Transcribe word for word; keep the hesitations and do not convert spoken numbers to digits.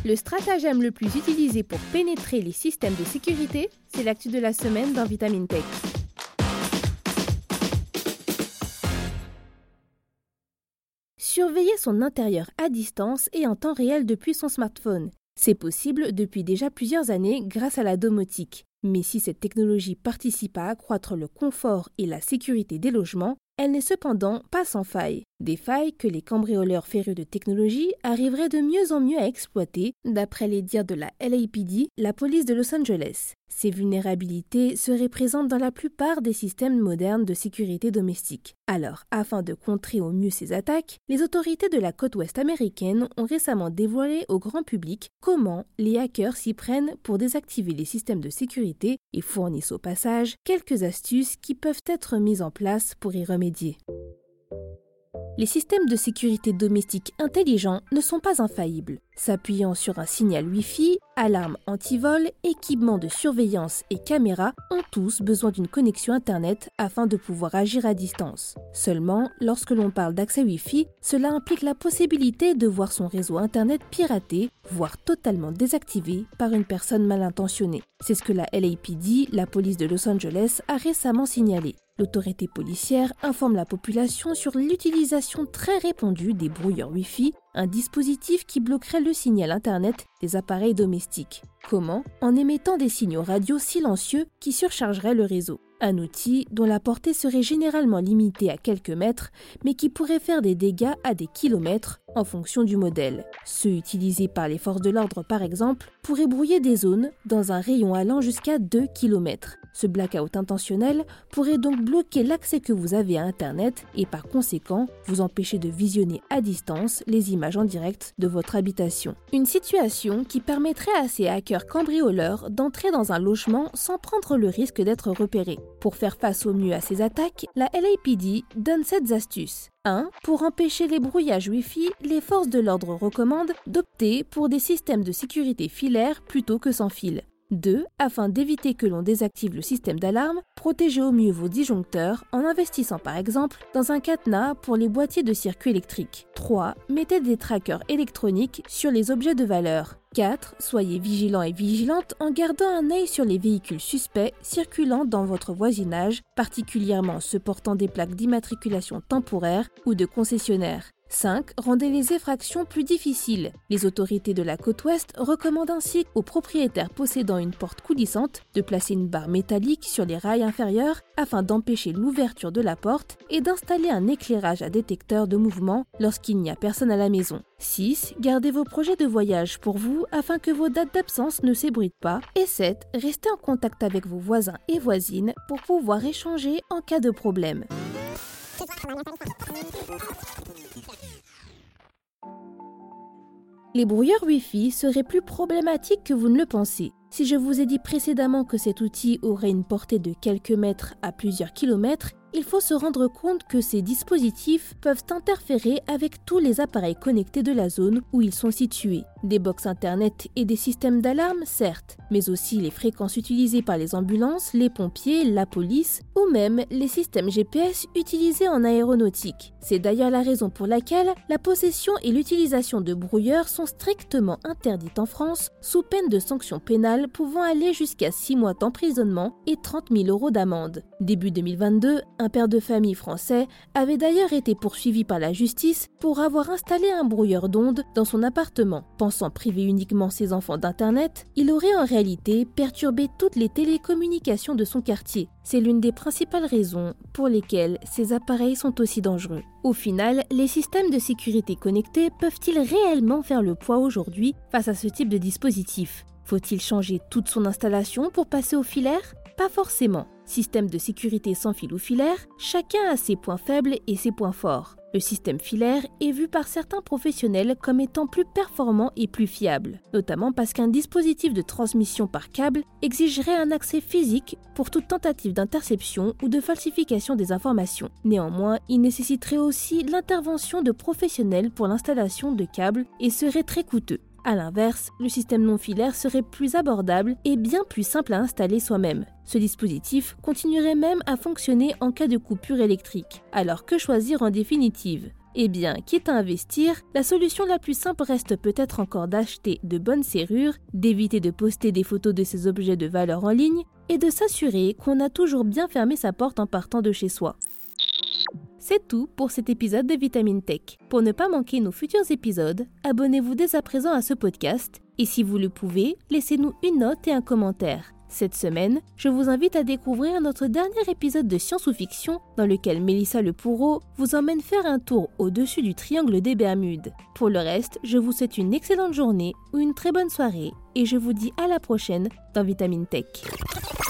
Le stratagème le plus utilisé pour pénétrer les systèmes de sécurité, c'est l'actu de la semaine dans Vitamine Tech. Surveiller son intérieur à distance et en temps réel depuis son smartphone. C'est possible depuis déjà plusieurs années grâce à la domotique. Mais si cette technologie participe à accroître le confort et la sécurité des logements, elle n'est cependant pas sans failles. Des failles que les cambrioleurs férus de technologie arriveraient de mieux en mieux à exploiter, d'après les dires de la L A P D, la police de Los Angeles. Ces vulnérabilités seraient présentes dans la plupart des systèmes modernes de sécurité domestique. Alors, afin de contrer au mieux ces attaques, les autorités de la côte ouest américaine ont récemment dévoilé au grand public comment les hackers s'y prennent pour désactiver les systèmes de sécurité et fournissent au passage quelques astuces qui peuvent être mises en place pour y remédier. Les systèmes de sécurité domestique intelligents ne sont pas infaillibles. S'appuyant sur un signal Wi-Fi, alarme anti-vol, équipement de surveillance et caméras ont tous besoin d'une connexion Internet afin de pouvoir agir à distance. Seulement, lorsque l'on parle d'accès Wi-Fi, cela implique la possibilité de voir son réseau Internet piraté, voire totalement désactivé par une personne mal intentionnée. C'est ce que la L A P D, la police de Los Angeles, a récemment signalé. L'autorité policière informe la population sur l'utilisation très répandue des brouilleurs Wi-Fi, un dispositif qui bloquerait le signal Internet des appareils domestiques. Comment ? En émettant des signaux radio silencieux qui surchargeraient le réseau. Un outil dont la portée serait généralement limitée à quelques mètres, mais qui pourrait faire des dégâts à des kilomètres en fonction du modèle. Ceux utilisés par les forces de l'ordre, par exemple, pourraient brouiller des zones dans un rayon allant jusqu'à deux kilomètres. Ce blackout intentionnel pourrait donc bloquer l'accès que vous avez à Internet et par conséquent vous empêcher de visionner à distance les images en direct de votre habitation. Une situation qui permettrait à ces hackers cambrioleurs d'entrer dans un logement sans prendre le risque d'être repérés. Pour faire face au mieux à ces attaques, la L A P D donne sept astuces. un. Pour empêcher les brouillages Wi-Fi, les forces de l'ordre recommandent d'opter pour des systèmes de sécurité filaires plutôt que sans fil. deux. Afin d'éviter que l'on désactive le système d'alarme, protégez au mieux vos disjoncteurs en investissant par exemple dans un cadenas pour les boîtiers de circuit électrique. trois. Mettez des trackers électroniques sur les objets de valeur. quatre. Soyez vigilants et vigilantes en gardant un œil sur les véhicules suspects circulant dans votre voisinage, particulièrement ceux portant des plaques d'immatriculation temporaire ou de concessionnaire. cinq. Rendez les effractions plus difficiles. Les autorités de la côte ouest recommandent ainsi aux propriétaires possédant une porte coulissante de placer une barre métallique sur les rails inférieurs afin d'empêcher l'ouverture de la porte et d'installer un éclairage à détecteur de mouvement lorsqu'il n'y a personne à la maison. six. Gardez vos projets de voyage pour vous afin que vos dates d'absence ne s'ébruitent pas. Et sept. Restez en contact avec vos voisins et voisines pour pouvoir échanger en cas de problème. Les brouilleurs Wi-Fi seraient plus problématiques que vous ne le pensez. Si je vous ai dit précédemment que cet outil aurait une portée de quelques mètres à plusieurs kilomètres, il faut se rendre compte que ces dispositifs peuvent interférer avec tous les appareils connectés de la zone où ils sont situés. Des box internet et des systèmes d'alarme, certes, mais aussi les fréquences utilisées par les ambulances, les pompiers, la police ou même les systèmes G P S utilisés en aéronautique. C'est d'ailleurs la raison pour laquelle la possession et l'utilisation de brouilleurs sont strictement interdites en France, sous peine de sanctions pénales pouvant aller jusqu'à six mois d'emprisonnement et trente mille euros d'amende. Début deux mille vingt-deux, un père de famille français avait d'ailleurs été poursuivi par la justice pour avoir installé un brouilleur d'ondes dans son appartement. Pensant priver uniquement ses enfants d'Internet, il aurait en réalité perturbé toutes les télécommunications de son quartier. C'est l'une des principales raisons pour lesquelles ces appareils sont aussi dangereux. Au final, les systèmes de sécurité connectés peuvent-ils réellement faire le poids aujourd'hui face à ce type de dispositif ? Faut-il changer toute son installation pour passer au filaire ? Pas forcément. Système de sécurité sans fil ou filaire, chacun a ses points faibles et ses points forts. Le système filaire est vu par certains professionnels comme étant plus performant et plus fiable, notamment parce qu'un dispositif de transmission par câble exigerait un accès physique pour toute tentative d'interception ou de falsification des informations. Néanmoins, il nécessiterait aussi l'intervention de professionnels pour l'installation de câbles et serait très coûteux. A l'inverse, le système non filaire serait plus abordable et bien plus simple à installer soi-même. Ce dispositif continuerait même à fonctionner en cas de coupure électrique. Alors que choisir en définitive ? Eh bien, quitte à investir, la solution la plus simple reste peut-être encore d'acheter de bonnes serrures, d'éviter de poster des photos de ces objets de valeur en ligne et de s'assurer qu'on a toujours bien fermé sa porte en partant de chez soi. C'est tout pour cet épisode de Vitamine Tech. Pour ne pas manquer nos futurs épisodes, abonnez-vous dès à présent à ce podcast et si vous le pouvez, laissez-nous une note et un commentaire. Cette semaine, je vous invite à découvrir notre dernier épisode de Science ou Fiction dans lequel Mélissa Le Pourreau vous emmène faire un tour au-dessus du triangle des Bermudes. Pour le reste, je vous souhaite une excellente journée ou une très bonne soirée et je vous dis à la prochaine dans Vitamine Tech.